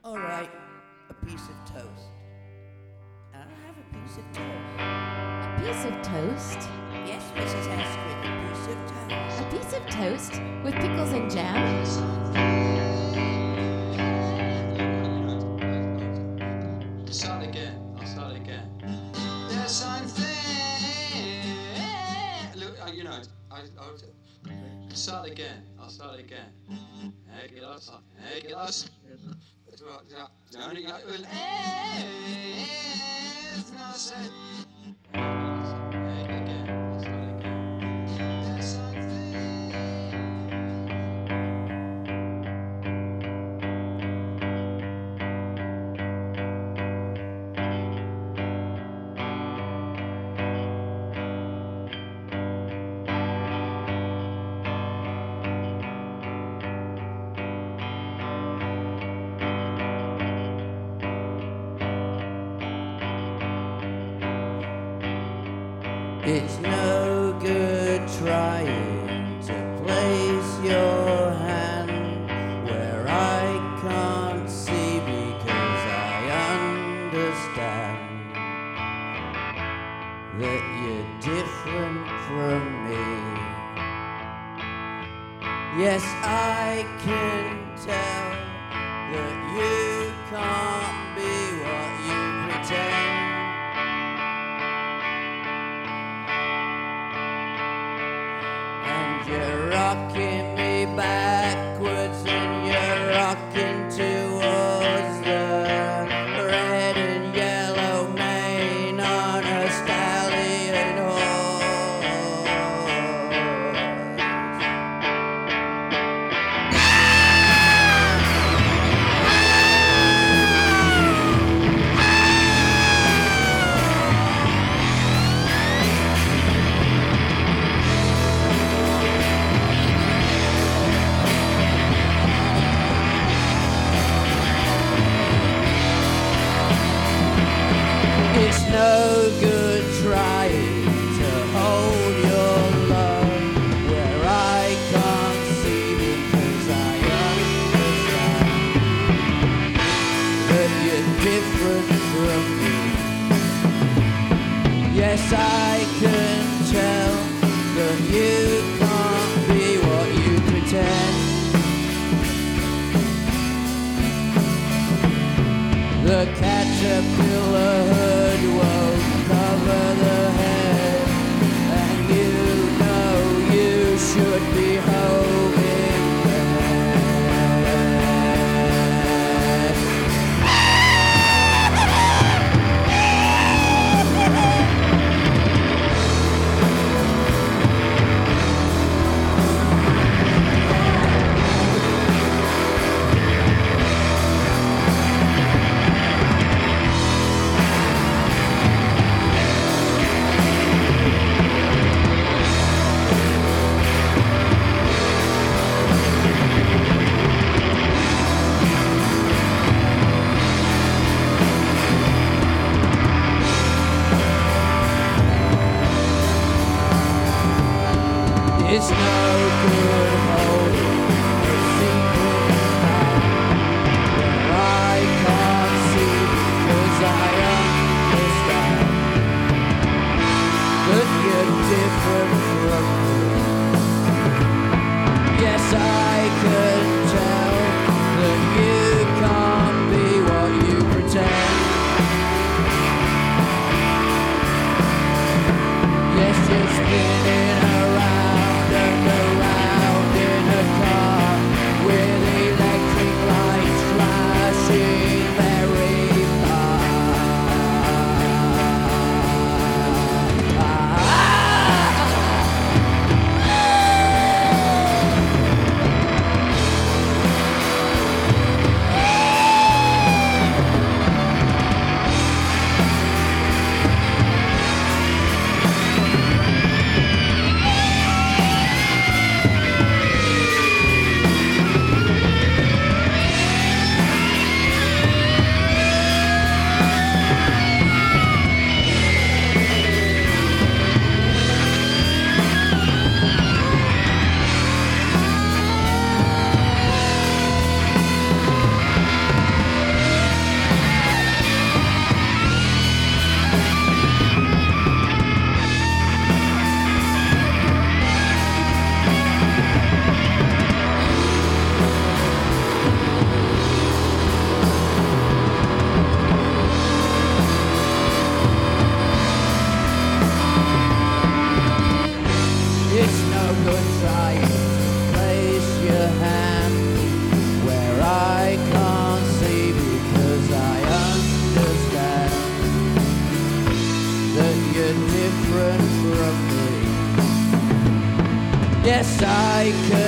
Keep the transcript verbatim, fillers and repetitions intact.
All right, a piece of toast. I'll have a piece of toast. A piece of toast? Yes, Missus Asquith, a piece of toast. A piece of toast with pickles and jam? Start again. I'll start again. Yes, I'm fair. Look, uh, you know, I, I'll start again. I'll start again. Eggilas, eggilas. It's no good trying to place your hand where I can't see because I understand that you're different from me. Yes, I can tell that you can't be what you pretend. You're rocking me backwards and you're rocking towards the red and yellow mane on a stallion horse. It's no good trying to hold your love where I can't see because I understand that you're different from me. Yes, I can tell that you can't be what you pretend. The caterpillar hood won't cover the head, and you know you should be home in bed. I can